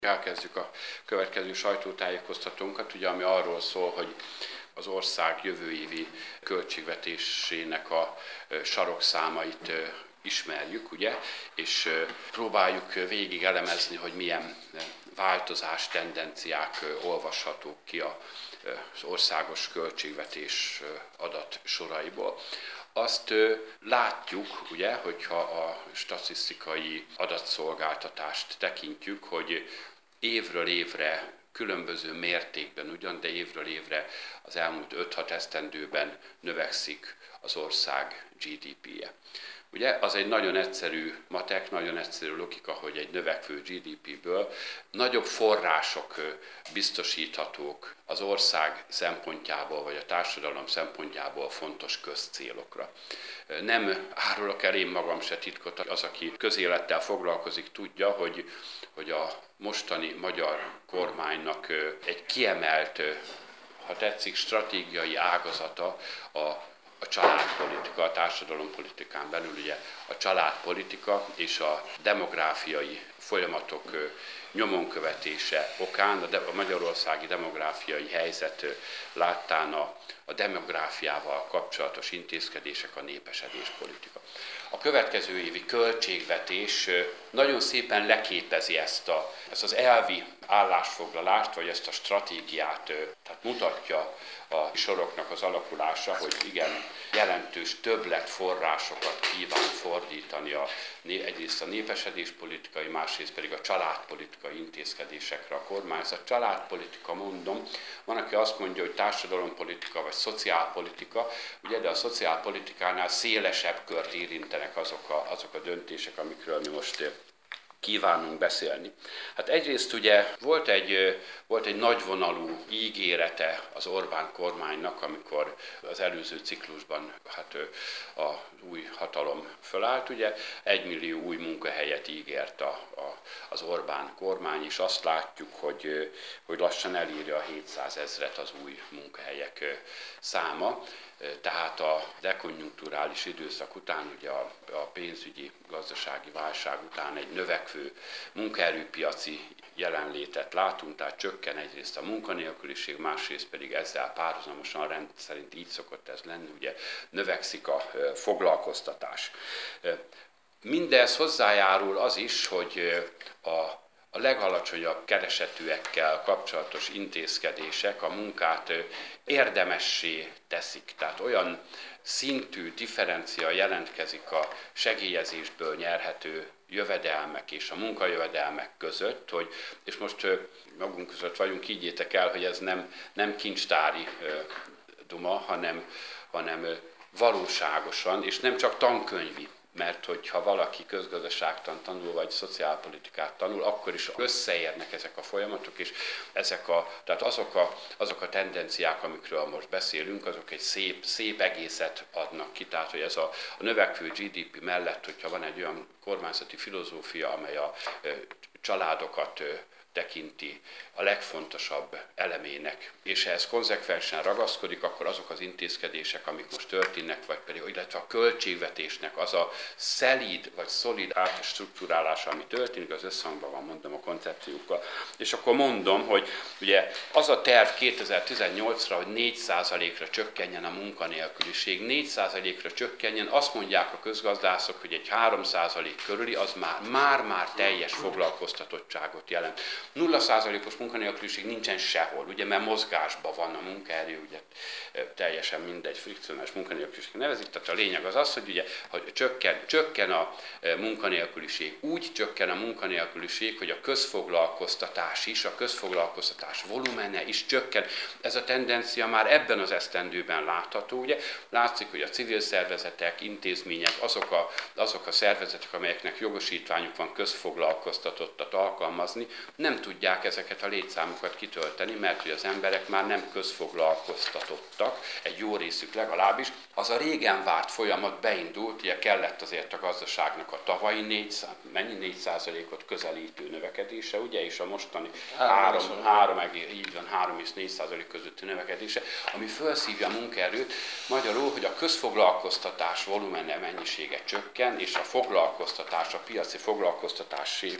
Elkezdjük a következő sajtótájékoztatónkat, ugye, ami arról szól, hogy az ország jövő évi költségvetésének a sarokszámait ismerjük, ugye, és próbáljuk végig elemezni, hogy milyen változás, tendenciák olvashatók ki az országos költségvetés adatsoraiból. Azt látjuk, ugye, hogyha a statisztikai adatszolgáltatást tekintjük, hogy évről évre különböző mértékben ugyan, de évről évre az elmúlt 5-6 esztendőben növekszik az ország GDP-je. Ugye, az egy nagyon egyszerű matek, nagyon egyszerű logika, hogy egy növekvő GDP-ből nagyobb források biztosíthatók az ország szempontjából, vagy a társadalom szempontjából fontos közcélokra. Nem árulok el én magam se titkot, az, aki közélettel foglalkozik, tudja, hogy a mostani magyar kormánynak egy kiemelt, ha tetszik, stratégiai ágazata a családpolitika, a társadalompolitikán belül ugye a családpolitika és a demográfiai folyamatok nyomon követése okán, a magyarországi demográfiai helyzet láttán a demográfiával kapcsolatos intézkedések, a népesedéspolitika. A következő évi költségvetés nagyon szépen leképezi ezt az elvi állásfoglalást, vagy ezt a stratégiát, tehát mutatja a soroknak az alakulása, hogy igen, jelentős többletforrásokat kíván fordítani egyrészt a népesedéspolitikai, másrészt pedig a családpolitikai intézkedésekre a kormányzat. Családpolitika, mondom, van, aki azt mondja, hogy társadalompolitika vagy szociálpolitika, ugye, de a szociálpolitikánál szélesebb kört érintenek azok a döntések, amikről mi most kívánunk beszélni. Hát egyrészt ugye volt egy nagyvonalú ígérete az Orbán kormánynak, amikor az előző ciklusban az új hatalom fölállt, ugye 1 millió új munkahelyet ígért az Orbán kormány, és azt látjuk, hogy lassan elírja a 700 000-et az új munkahelyek száma. Tehát a dekonjunkturális időszak után, ugye a pénzügyi gazdasági válság után egy növekvő munkaerőpiaci jelenlétet látunk, tehát csökken egyrészt a munkanélküliség, másrészt pedig ezzel párhuzamosan rend szerint így szokott ez lenni, ugye növekszik a foglalkoztatás. Mindez hozzájárul az is, hogy a legalacsonyabb keresetűekkel kapcsolatos intézkedések a munkát érdemessé teszik. Tehát olyan szintű differencia jelentkezik a segélyezésből nyerhető jövedelmek és a munkajövedelmek között, és most magunk között vagyunk, higgyétek el, hogy ez nem kincstári duma, hanem valóságosan, és nem csak tankönyvi. Mert hogyha valaki közgazdaságtan tanul, vagy szociálpolitikát tanul, akkor is összeérnek ezek a folyamatok, és tehát azok a tendenciák, amikről most beszélünk, azok egy szép egészet adnak ki. Tehát, hogy ez a növekvő GDP mellett, hogyha van egy olyan kormányzati filozófia, amely a családokat tekinti a legfontosabb elemének, és ehhez konzekvensen ragaszkodik, akkor azok az intézkedések, amik most történnek, vagy pedig, illetve a költségvetésnek az a szelíd vagy szolid átstruktúrálása, ami történik, az összhangban van, mondom, a koncepciókkal. És akkor mondom, hogy ugye az a terv 2018-ra, hogy 4%-ra csökkenjen a munkanélküliség, 4%-ra csökkenjen, azt mondják a közgazdászok, hogy egy 3% körüli, az már teljes foglalkoztatottságot jelent. 0%-os munkanélküliség nincsen sehol, ugye, mert mozgásban van a munkaerő, ugye teljesen mindegy, frikcionális munkanélküliség nevezik, tehát a lényeg az, hogy ugye, hogy csökken a munkanélküliség, úgy csökken a munkanélküliség, hogy a közfoglalkoztatás volumene is csökken. Ez a tendencia már ebben az esztendőben látható, ugye, látszik, hogy a civil szervezetek, intézmények, azok a szervezetek, amelyeknek jogosítványuk van közfoglalkoztatottat alkalmazni, nem tudják ezeket a létszámokat kitölteni, mert hogy az emberek már nem közfoglalkoztatottak, egy jó részük legalábbis. Az a régen várt folyamat beindult, ugye kellett azért a gazdaságnak a tavalyi 4%-ot közelítő növekedése, ugye, és a mostani 3 és 4% közötti növekedése, ami felszívja a munkaerőt, magyarul, hogy a közfoglalkoztatás volumene mennyisége csökken, és a foglalkoztatás, a piaci foglalkoztatás pedig ugye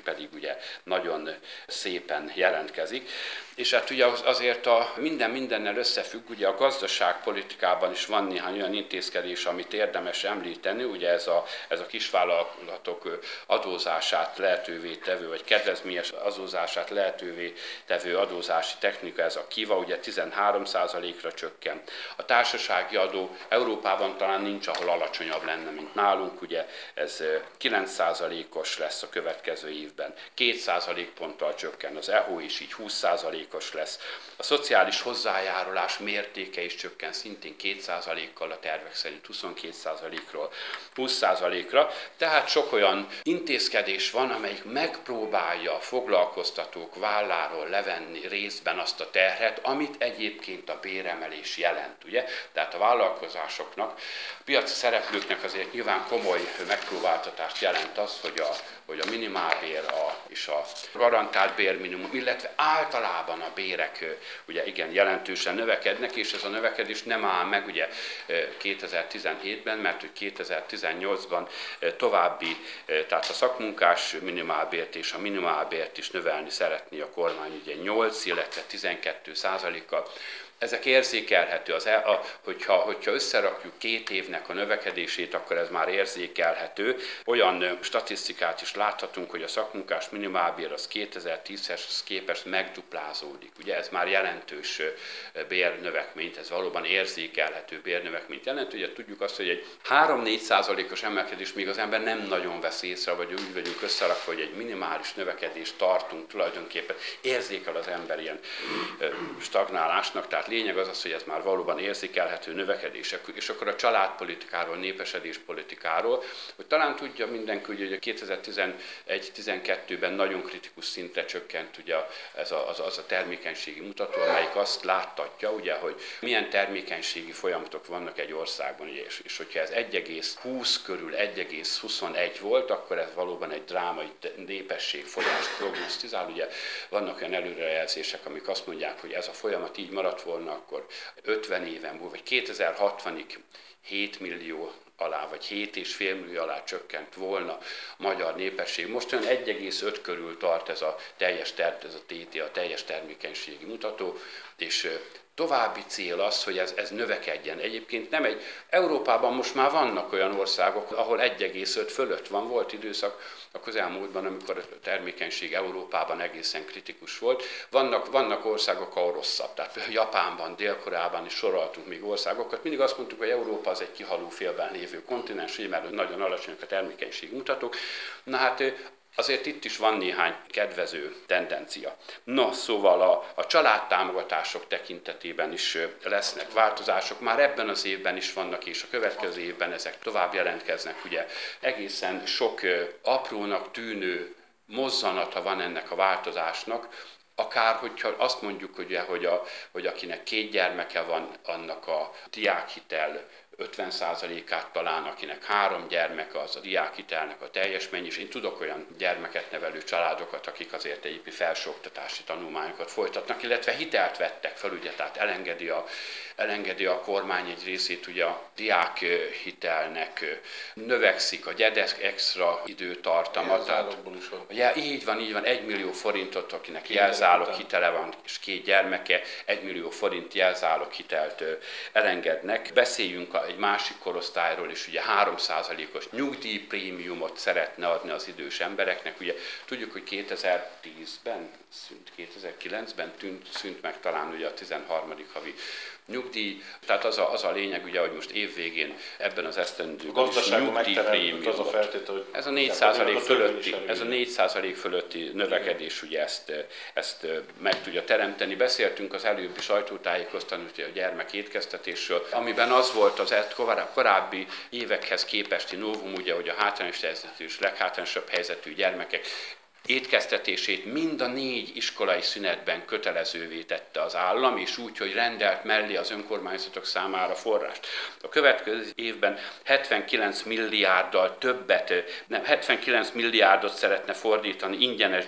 ugye nagyon szépen jelentkezik. És hát ugye azért mindennel összefügg, ugye a gazdaságpolitikában is van néhány olyan intézkedés, amit érdemes említeni, ugye ez a kisvállalatok adózását lehetővé tevő, vagy kedvezményes adózását lehetővé tevő adózási technika, ez a KIVA, ugye 13%-ra csökken. A társasági adó Európában talán nincs, ahol alacsonyabb lenne, mint nálunk, ugye ez 9%-os lesz a következő évben, 2% ponttal csökken az EHO, és így 20%-os lesz. A szociális hozzájárulás mértéke is csökken szintén 2%-kal, a tervek szerint 22%-ról 20%-ra. Tehát sok olyan intézkedés van, amelyik megpróbálja a foglalkoztatók válláról levenni részben azt a terhet, amit egyébként a béremelés jelent. Ugye? Tehát a vállalkozásoknak, a piaci szereplőknek azért nyilván komoly megpróbáltatást jelent az, hogy a minimálbér és a garantált bérminimum, illetve általában a bérek ugye igen jelentősen növekednek, és ez a növekedés nem áll meg ugye 2017-ben, mert hogy 2018-ban további, tehát a szakmunkás minimálbért és a minimálbért is növelni szeretné a kormány ugye 8, illetve 12%-kal. Ezek érzékelhető, hogyha összerakjuk 2 évnek a növekedését, akkor ez már érzékelhető. Olyan statisztikát is láthatunk, hogy a szakmunkás minimálbér az 2010-hez képest megduplázódik. Ugye ez már jelentős bérnövekményt, ez valóban érzékelhető bérnövekményt jelent. Ugye tudjuk azt, hogy egy 3-4%-os emelkedés még az ember nem nagyon vesz észre, vagy úgy vagyunk összerakva, hogy egy minimális növekedést tartunk tulajdonképpen. Érzékel az ember ilyen stagnálásnak, tehát lényeg az, hogy ez már valóban érzékelhető növekedések, és akkor a családpolitikáról, népesedéspolitikáról, hogy talán tudja mindenki, hogy 2011-12-ben nagyon kritikus szintre csökkent ugye az a termékenységi mutató, amelyik azt láttatja, ugye, hogy milyen termékenységi folyamatok vannak egy országban, ugye, és hogyha ez 1,20 körül 1,21 volt, akkor ez valóban egy drámai népességfogyást prognosztizál. Ugye vannak olyan előrejelzések, amik azt mondják, hogy ez a folyamat így maradt volna, akkor 50 éven múlva, vagy 2060-ig 7 millió alá, vagy 7,5 millió alá csökkent volna a magyar népesség. Most olyan 1,5 körül tart ez a teljes termékenységi mutató, és további cél az, hogy ez növekedjen. Egyébként Európában most már vannak olyan országok, ahol 1,5 fölött van. Volt időszak a közelmúltban, amikor a termékenység Európában egészen kritikus volt. Vannak országok, ahol rosszabb. Tehát Japánban, Dél-Koreában is soroltunk még országokat. Mindig azt mondtuk, hogy Európa az egy kihaló félben lévő kontinens, mert nagyon alacsonyak a termékenység mutatók. Na hát azért itt is van néhány kedvező tendencia. No, szóval a családtámogatások tekintetében is lesznek változások, már ebben az évben is vannak, és a következő évben ezek tovább jelentkeznek. Ugye egészen sok aprónak tűnő mozzanata van ennek a változásnak, akár, hogyha azt mondjuk, ugye, hogy akinek 2 gyermeke van, annak a diákhitel 50%-át talán, akinek 3 gyermeke, az a diákhitelnek a teljes mennyis. Én tudok olyan gyermeket nevelő családokat, akik azért egyébként felsőoktatási tanulmányokat folytatnak, illetve hitelt vettek fel, ugye, tehát elengedi a kormány egy részét, ugye a diákhitelnek növekszik a gyedek extra időtartama. Ugye, így van, 1 millió forintot, akinek jelzálog hitele van, és 2 gyermeke, 1 millió forint jelzálog hitelt elengednek. Beszéljünk egy másik korosztályról is, ugye 3%-os nyugdíjprémiumot szeretne adni az idős embereknek. Ugye tudjuk, hogy 2009-ben szűnt meg talán ugye a 13. havi nyugdíj, tehát az a lényeg, ugye, hogy most évvégén ebben az esztendőben is nyugdíjprémiumot. Ez a 4% fölötti növekedés, ugye ezt meg tudja teremteni. Beszéltünk az előbbi sajtótájékoztatón a gyermekétkeztetésről, amiben az volt az korábbi évekhez képesti novum, ugye, hogy a hátrányos helyzetű és leghátrányosabb helyzetű gyermekek étkeztetését mind a 4 iskolai szünetben kötelezővé tette az állam, és úgy, hogy rendelt mellé az önkormányzatok számára forrást. A következő évben 79 milliárdot szeretne fordítani ingyenes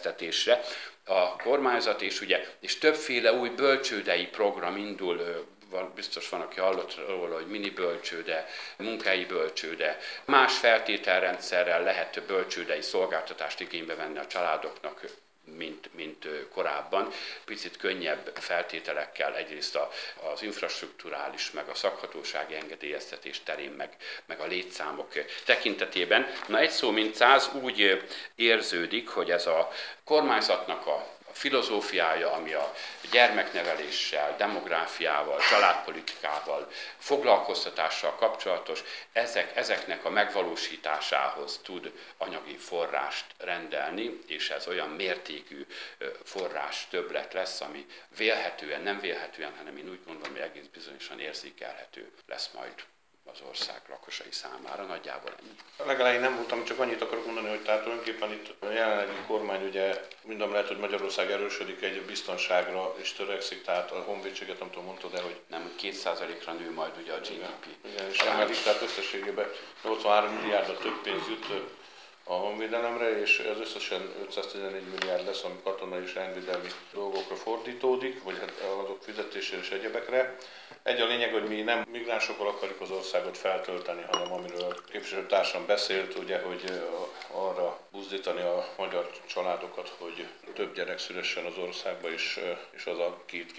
gyermekétkeztetésre a kormányzat, és többféle új bölcsődei program indul biztos van, aki hallott róla, hogy mini bölcsőde, munkahelyi bölcsőde. Más feltételrendszerrel lehet bölcsődei szolgáltatást igénybe venni a családoknak, mint korábban. Picit könnyebb feltételekkel egyrészt az infrastrukturális, meg a szakhatósági engedélyeztetés terén, meg a létszámok tekintetében. Na, egy szó mint száz, úgy érződik, hogy ez a kormányzatnak a filozófiája, ami a gyermekneveléssel, demográfiával, családpolitikával, foglalkoztatással kapcsolatos, ezeknek a megvalósításához tud anyagi forrást rendelni, és ez olyan mértékű forrás többlet lesz, ami vélhetően, nem vélhetően, hanem én úgy gondolom, hogy egész bizonyosan érzékelhető lesz majd az ország lakosai számára, nagyjából ennyi. Legalább nem voltam, csak annyit akarok mondani, hogy tehát tulajdonképpen itt a jelenlegi kormány ugye minden lehet, hogy Magyarország erősödik, egy biztonságra is törekszik, tehát a honvédséget nem tudom, mondtad el, hogy nem, 2%-ra nő majd ugye a GDP. Igen, és emelik, tehát összességében 83 milliárdra több pénz jut a honvédelemre, és ez összesen 514 milliárd lesz, ami katonai és rendvédelmi dolgokra fordítódik, vagy hát azok fizetésére és egyebekre. Egy a lényeg, hogy mi nem migránsokkal akarjuk az országot feltölteni, hanem amiről képviselőtársam beszélt, ugye, hogy arra buzdítani a magyar családokat, hogy több gyerek szülessen az országba, és az a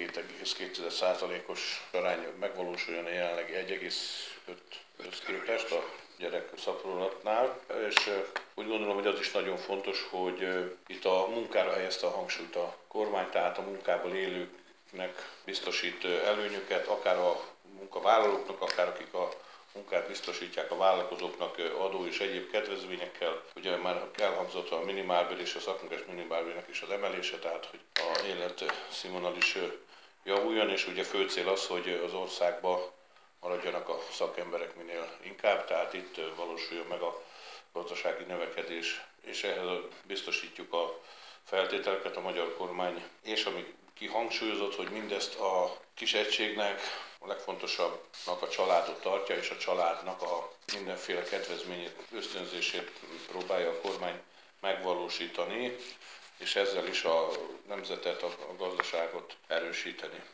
2,2%-os arány megvalósuljon a jelenlegi 1,5-höz képest a gyerek szaporulatnál, és úgy gondolom, hogy az is nagyon fontos, hogy itt a munkára helyezte a hangsúlyt a kormány, tehát a munkával élőknek biztosít előnyöket, akár a munkavállalóknak, akár akik a munkát biztosítják a vállalkozóknak adó és egyéb kedvezményekkel. Ugye már elhangzott a minimálbér és a szakmunkás minimálbérnek is az emelése, tehát hogy a életszínvonal is javuljon, és ugye fő cél az, hogy az országban maradjanak a szakemberek minél inkább, tehát itt valósuljon meg a gazdasági növekedés, és ehhez biztosítjuk a feltételeket a magyar kormány, és ami kihangsúlyozott, hogy mindezt a kis egységnek a legfontosabbnak a családot tartja, és a családnak a mindenféle kedvezményét, ösztönzését próbálja a kormány megvalósítani, és ezzel is a nemzetet, a gazdaságot erősíteni.